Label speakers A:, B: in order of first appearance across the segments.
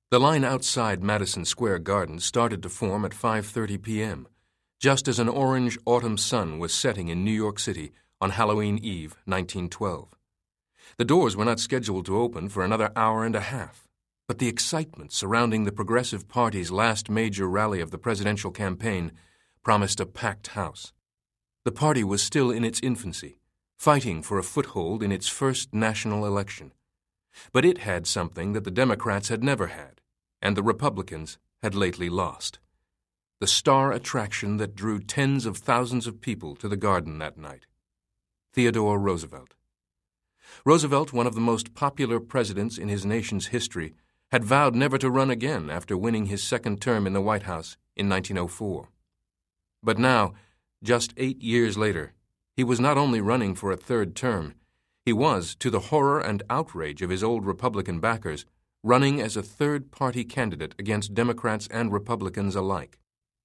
A: The line outside Madison Square Garden started to form at 5:30 p.m., just as an orange autumn sun was setting in New York City on Halloween Eve, 1912. The doors were not scheduled to open for another hour and a half, but the excitement surrounding the Progressive Party's last major rally of the presidential campaign promised a packed house. The party was still in its infancy, fighting for a foothold in its first national election. But it had something that the Democrats had never had, and the Republicans had lately lost: the star attraction that drew tens of thousands of people to the Garden that night: Theodore Roosevelt. Roosevelt, one of the most popular presidents in his nation's history, had vowed never to run again after winning his second term in the White House in 1904. But now, just 8 years later, he was not only running for a third term, he was, to the horror and outrage of his old Republican backers, running as a third-party candidate against Democrats and Republicans alike.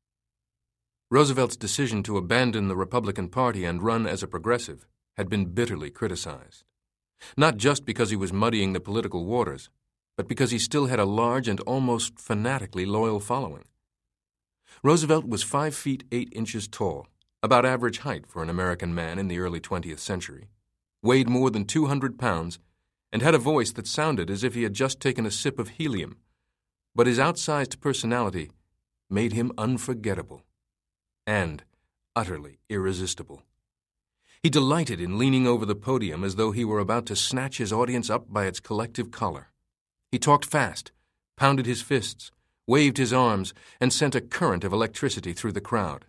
A: Roosevelt's decision to abandon the Republican Party and run as a progressive had been bitterly criticized, not just because he was muddying the political waters, but because he still had a large and almost fanatically loyal following. Roosevelt was 5 feet 8 inches tall, about average height for an American man in the early 20th century, weighed more than 200 pounds, and had a voice that sounded as if he had just taken a sip of helium, but his outsized personality made him unforgettable and utterly irresistible. He delighted in leaning over the podium as though he were about to snatch his audience up by its collective collar. He talked fast, pounded his fists, waved his arms, and sent a current of electricity through the crowd.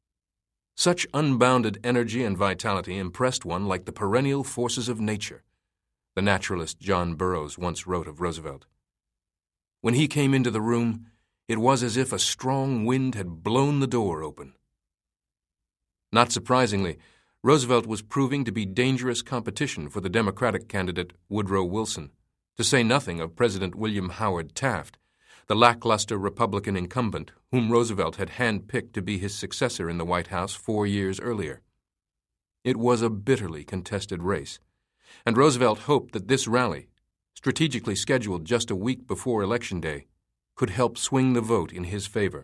A: Such unbounded energy and vitality impressed one like the perennial forces of nature, the naturalist John Burroughs once wrote of Roosevelt. When he came into the room, it was as if a strong wind had blown the door open. Not surprisingly, Roosevelt was proving to be dangerous competition for the Democratic candidate Woodrow Wilson, to say nothing of President William Howard Taft, the lackluster Republican incumbent whom Roosevelt had handpicked to be his successor in the White House 4 years earlier. It was a bitterly contested race, and Roosevelt hoped that this rally, strategically scheduled just a week before Election Day, could help swing the vote in his favor.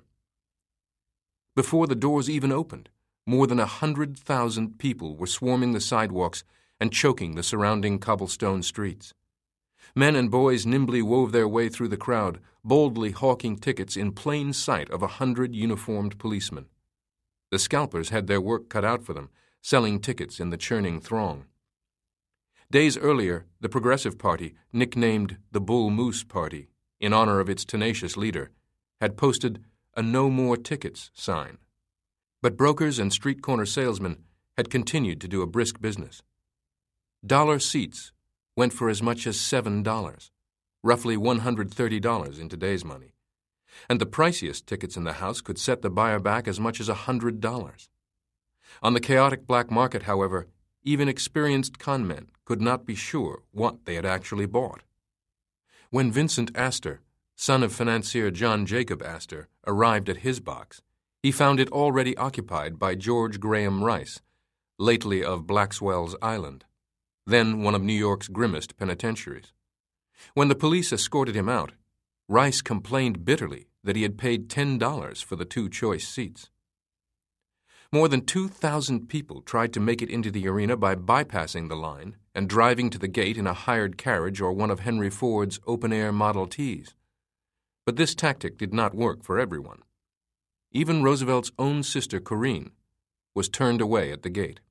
A: Before the doors even opened, more than 100,000 people were swarming the sidewalks and choking the surrounding cobblestone streets. Men and boys nimbly wove their way through the crowd, boldly hawking tickets in plain sight of 100 uniformed policemen. The scalpers had their work cut out for them, selling tickets in the churning throng. Days earlier, the Progressive Party, nicknamed the Bull Moose Party, in honor of its tenacious leader, had posted a "No More Tickets" sign. But brokers and street corner salesmen had continued to do a brisk business. Dollar seats went for as much as $7, roughly $130 in today's money, and the priciest tickets in the house could set the buyer back as much as $100. On the chaotic black market, however, even experienced conmen could not be sure what they had actually bought. When Vincent Astor, son of financier John Jacob Astor, arrived at his box, he found it already occupied by George Graham Rice, lately of Blackswell's Island, then one of New York's grimmest penitentiaries. When the police escorted him out, Rice complained bitterly that he had paid $10 for the 2 choice seats. More than 2,000 people tried to make it into the arena by bypassing the line and driving to the gate in a hired carriage or one of Henry Ford's open-air Model Ts. But this tactic did not work for everyone. Even Roosevelt's own sister, Corinne, was turned away at the gate.